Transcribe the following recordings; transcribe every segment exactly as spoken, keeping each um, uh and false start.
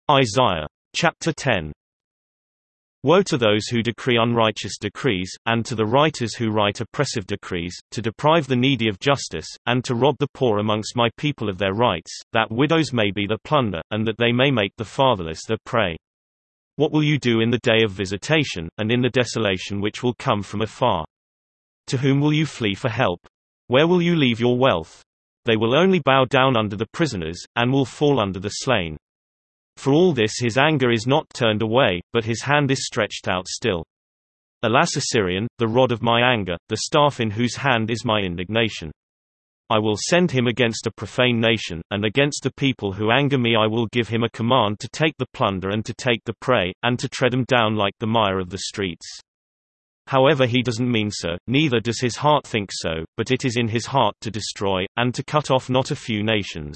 Isaiah. Chapter ten. Woe to those who decree unrighteous decrees, and to the writers who write oppressive decrees, to deprive the needy of justice, and to rob the poor amongst my people of their rights, that widows may be their plunder, and that they may make the fatherless their prey. What will you do in the day of visitation, and in the desolation which will come from afar? To whom will you flee for help? Where will you leave your wealth? They will only bow down under the prisoners, and will fall under the slain. For all this his anger is not turned away, but his hand is stretched out still. Alas, Assyrian, the rod of my anger, the staff in whose hand is my indignation. I will send him against a profane nation, and against the people who anger me I will give him a command to take the plunder and to take the prey, and to tread them down like the mire of the streets. However, he doesn't mean so, neither does his heart think so, but it is in his heart to destroy, and to cut off not a few nations.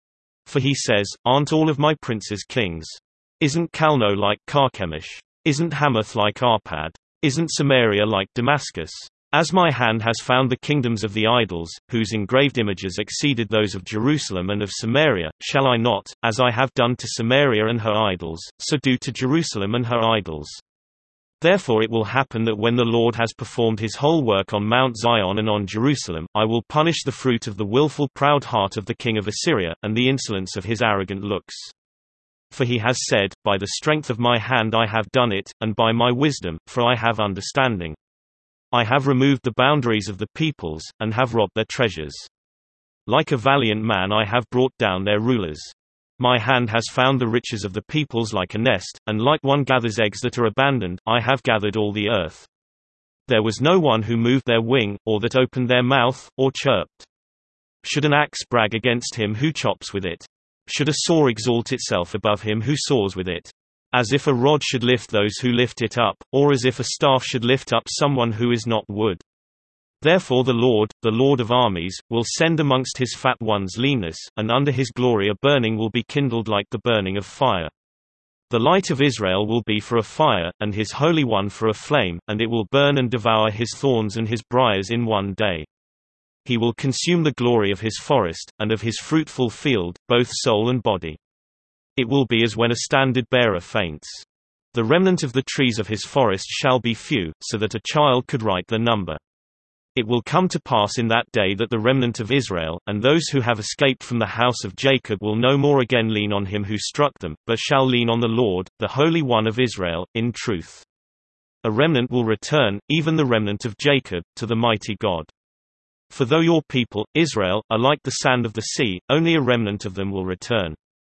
For he says, aren't all of my princes kings? Isn't Calno like Carchemish? Isn't Hamath like Arpad? Isn't Samaria like Damascus? As my hand has found the kingdoms of the idols, whose engraved images exceeded those of Jerusalem and of Samaria, shall I not, as I have done to Samaria and her idols, so do to Jerusalem and her idols? Therefore it will happen that when the Lord has performed his whole work on Mount Zion and on Jerusalem, I will punish the fruit of the willful proud heart of the king of Assyria, and the insolence of his arrogant looks. For he has said, by the strength of my hand I have done it, and by my wisdom, for I have understanding. I have removed the boundaries of the peoples, and have robbed their treasures. Like a valiant man I have brought down their rulers. My hand has found the riches of the peoples like a nest, and like one gathers eggs that are abandoned, I have gathered all the earth. There was no one who moved their wing, or that opened their mouth, or chirped. Should an axe brag against him who chops with it? Should a saw exalt itself above him who saws with it? As if a rod should lift those who lift it up, or as if a staff should lift up someone who is not wood. Therefore the Lord, the Lord of armies, will send amongst his fat ones leanness, and under his glory a burning will be kindled like the burning of fire. The light of Israel will be for a fire, and his Holy One for a flame, and it will burn and devour his thorns and his briars in one day. He will consume the glory of his forest, and of his fruitful field, both soul and body. It will be as when a standard-bearer faints. The remnant of the trees of his forest shall be few, so that a child could write their number. It will come to pass in that day that the remnant of Israel, and those who have escaped from the house of Jacob will no more again lean on him who struck them, but shall lean on the Lord, the Holy One of Israel, in truth. A remnant will return, even the remnant of Jacob, to the mighty God. For though your people, Israel, are like the sand of the sea, only a remnant of them will return.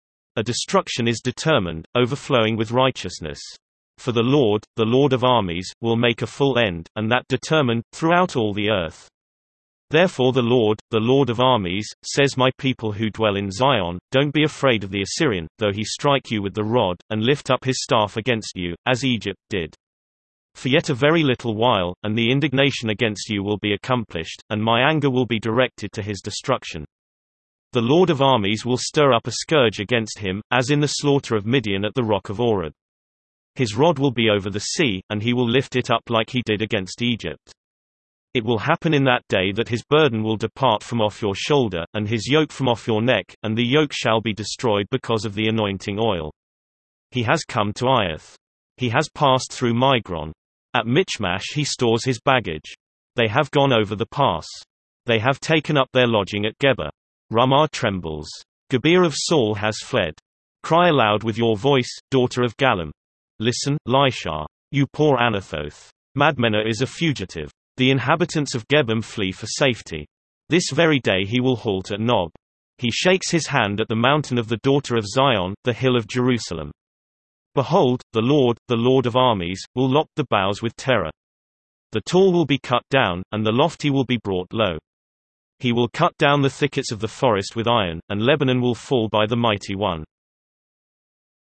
A destruction is determined, overflowing with righteousness. For the Lord, the Lord of armies, will make a full end, and that determined, throughout all the earth. Therefore the Lord, the Lord of armies, says, my people who dwell in Zion, don't be afraid of the Assyrian, though he strike you with the rod, and lift up his staff against you, as Egypt did. For yet a very little while, and the indignation against you will be accomplished, and my anger will be directed to his destruction. The Lord of armies will stir up a scourge against him, as in the slaughter of Midian at the rock of Oreb. His rod will be over the sea, and he will lift it up like he did against Egypt. It will happen in that day that his burden will depart from off your shoulder, and his yoke from off your neck, and the yoke shall be destroyed because of the anointing oil. He has come to Iath. He has passed through Migron. At Michmash he stores his baggage. They have gone over the pass. They have taken up their lodging at Geba. Ramah trembles. Gibeah of Saul has fled. Cry aloud with your voice, daughter of Gallim. Listen, Lishah. You poor Anathoth. Madmenah is a fugitive. The inhabitants of Gebim flee for safety. This very day he will halt at Nob. He shakes his hand at the mountain of the daughter of Zion, the hill of Jerusalem. Behold, the Lord, the Lord of armies, will lop the boughs with terror. The tall will be cut down, and the lofty will be brought low. He will cut down the thickets of the forest with iron, and Lebanon will fall by the mighty one.